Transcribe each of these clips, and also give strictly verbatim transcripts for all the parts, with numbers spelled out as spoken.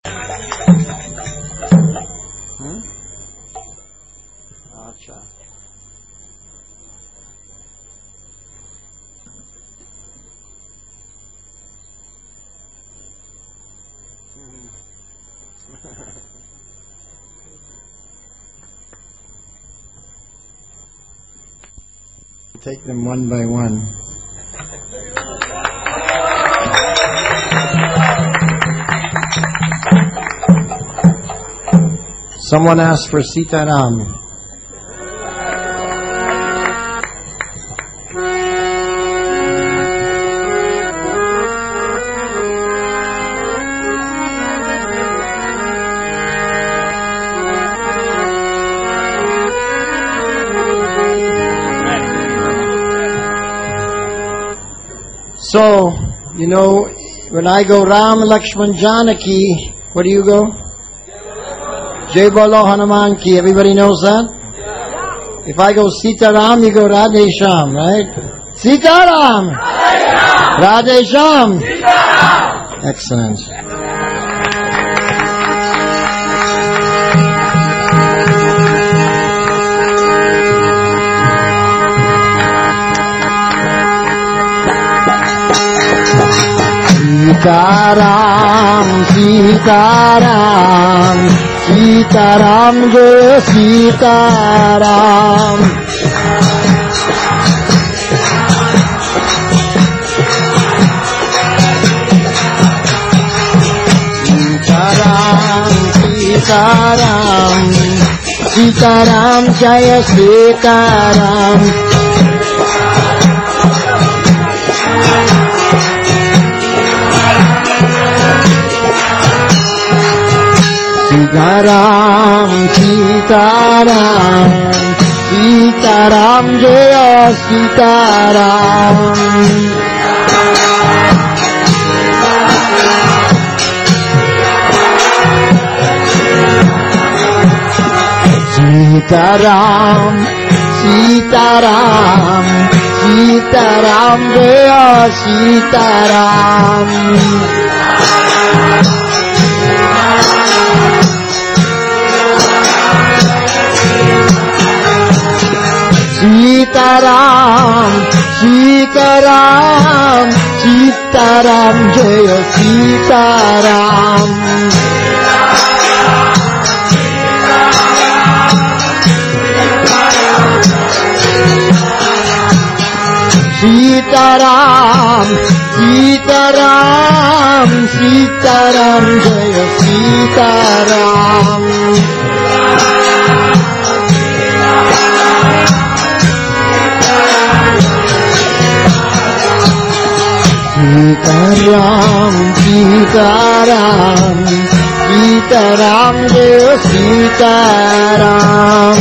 Hmm? Acha. Take them one by one. Someone asked for Sitaram. So, you know, when I go Ram, Lakshman, Janaki, where do you go? Jai Bolo Hanuman Ki. Everybody knows that? If I go Sitaram, you go Radhe Shyam, right? Sitaram! Radhe Shyam! Excellent. Sitaram, Sitaram, Sitaram, Jai Sitaram. Sitaram, Sitaram, Sitaram, Jai Sitaram. Sitaram, Sitaram, Sitaram, Jaya Sitaram. Sitaram, Sitaram, Sitaram, Jaya Sitaram. Sitaram, Sitaram, Sitaram, Jaya Sitaram. Sitaram, Sitaram, Sitaram, Jaya Sitaram. Sitaram, Sitaram, Sitaram, Jaya Sitaram.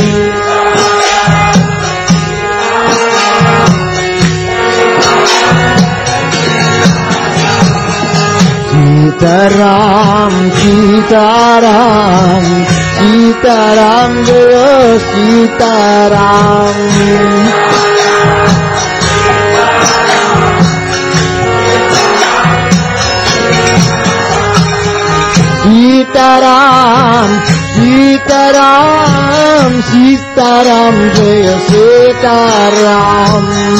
Sitaram, Sitaram, Sitaram, Jaya Sitaram. Sitaram, Sitaram, Sitaram, Jaya Sitaram.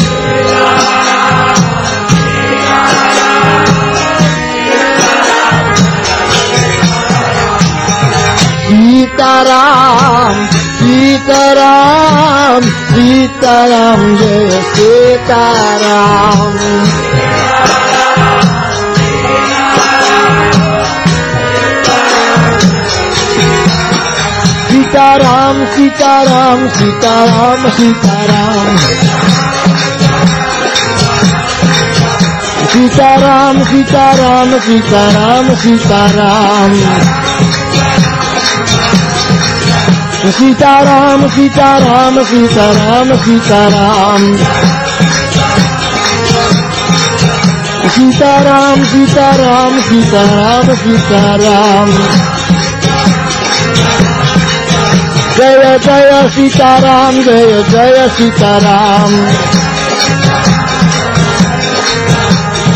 Sitaram, Sitaram, Sitaram, Jaya Sitaram. Sitaram, Sitaram, Sitaram, Sitaram. Sitaram, Sitaram, Sitaram, Sitaram. Sitaram, Sitaram, Sitaram, Sitaram. Sitaram, Sitaram, Sitaram, Sitaram. Jaya Jaya Sitaram, Jaya Jaya Sitaram.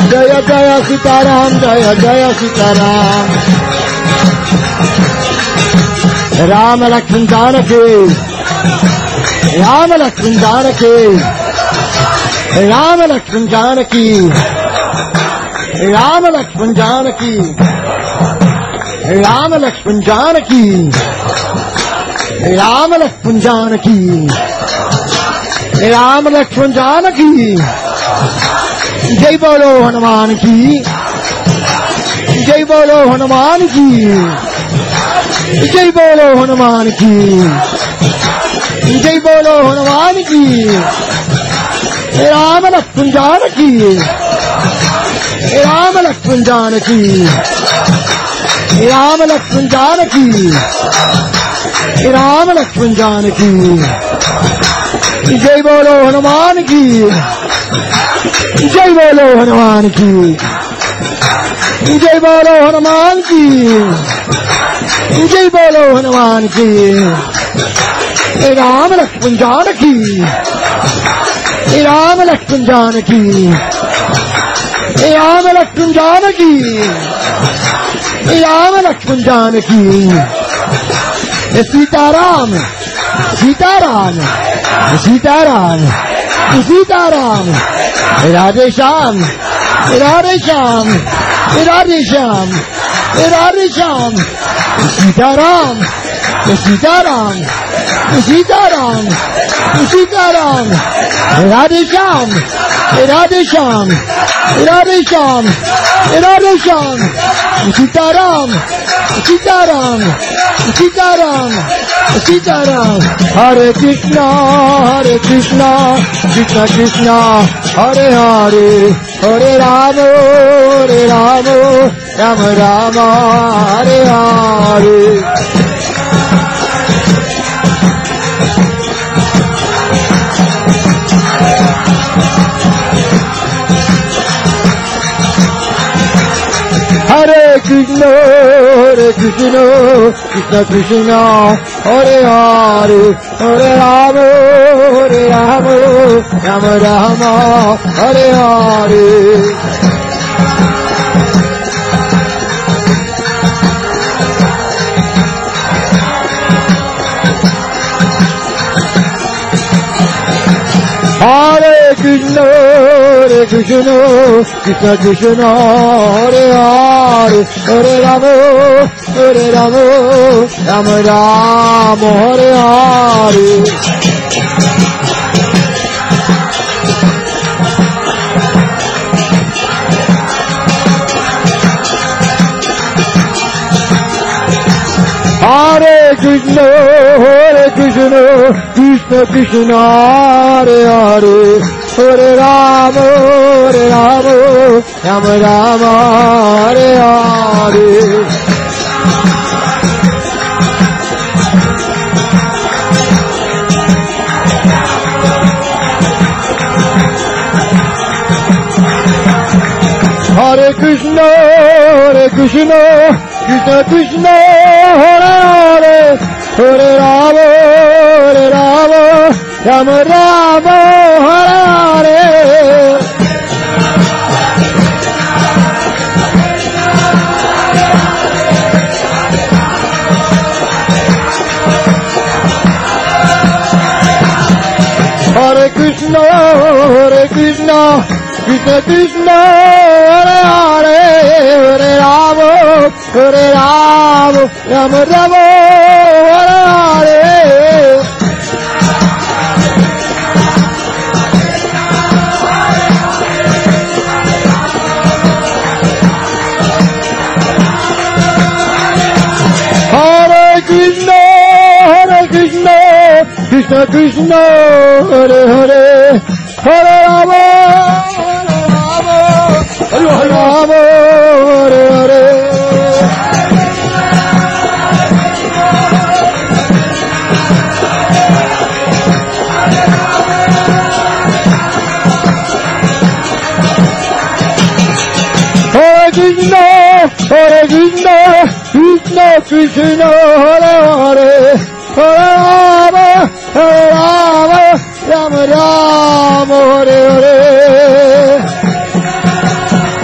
जय जय सीताराम जय जय सीताराम राम लक्ष्मण जानकी राम लक्ष्मण जानकी राम लक्ष्मण जानकी राम लक्ष्मण जानकी राम लक्ष्मण जानकी राम लक्ष्मण जानकी राम लक्ष्मण जानकी जय बोलो हनुमान की जय बोलो हनुमान की जय बोलो हनुमान की जय बोलो हनुमान की राम लक्ष्मण जानकी राम लक्ष्मण जानकी राम लक्ष्मण जानकी राम लक्ष्मण जानकी जय बोलो हनुमान की जय बोलो हनुमान की जय बोलो हनुमान की जय बोलो हनुमान की राम लक्ष्मण जानकी राम लक्ष्मण जानकी राम लक्ष्मण जानकी राम लक्ष्मण जानकी सीताराम सीताराम सीताराम सीताराम राधे श्याम राधे श्याम राधे श्याम राधे श्याम सीताराम सीताराम सीताराम सीताराम राधे श्याम राधे श्याम राधे श्याम राधे श्याम सीताराम सीताराम सीताराम सीताराम हरे कृष्णा हरे कृष्णा कृष्णा कृष्णा हरे हरे हरे राम हरे राम राम राम हरे हरे हरे कृष्ण हरे कृष्ण कृष्ण कृष्ण हरे हरे हरे राम हरे राम राम राम हरे हरे हरे कृष्ण हरे कृष्ण कृष्ण कृष्ण हरे हरे हरे राम हरे राम राम राम हरे हरे हरे कृष्ण हरे कृष्ण कृष्ण कृष्ण हरे हरे हरे राम हरे राम राम राम हरे हरे हरे कृष्ण हरे कृष्ण कृष्ण कृष्ण हरे हरे हरे राम हरे राम राम राम हरे हरे हरे कृष्ण हरे कृष्ण कृष्ण कृष्ण हरे हरे हरे राम हरे राम राम राम हरे हरे हरे कृष्ण हरे कृष्ण कृष्ण कृष्ण हरे हरे हरे राम हरे राम हरे हरे हरे कृष्ण हरे कृष्ण कृष्ण कृष्ण हरे हरे हरे राम हरे Ram Ram Ram Hare Hare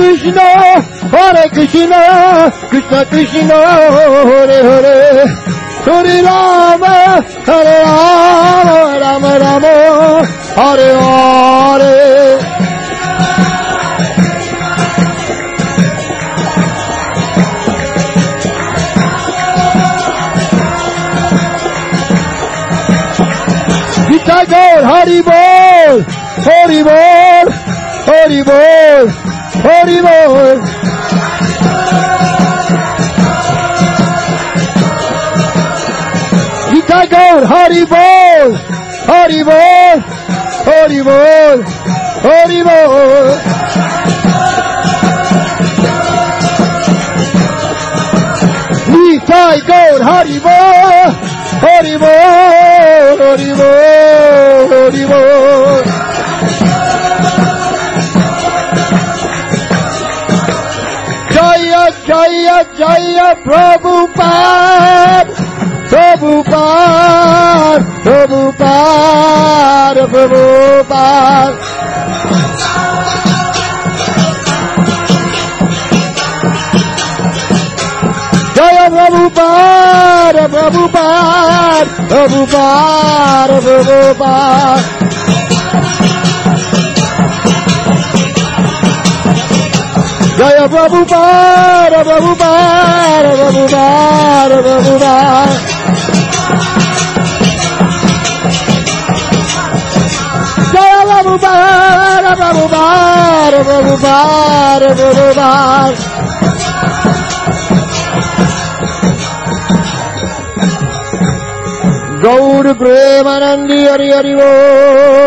Krishna, Hare Krishna, Krishna Krishna, Hare Hare, Hare Rama, Hare Rama, Rama Rama, Hare Hare. Gita Gaur, Hari Bol, Hari Bol, Hari Bol, Hari Bol. Gita Gaur, Hari Bol, Hari Bol, Hari Bol, Hari Bol. Gita Gaur, Hari Bol, Hari Bol, Hari Bol, Hari Bol. Jaya, Jaya, Jaya, Prabhupada, Prabhupada, Prabhupada, Prabhupada. Jaya Prabhupada, Prabhupada, Prabhupada, Prabhupada. Jaya Prabhupada, Prabhupada, Prabhupada, Prabhupada. Jaya Prabhupada, Prabhupada, Prabhupada, Prabhupada. Gaur Premanandi Hari Hari Bol.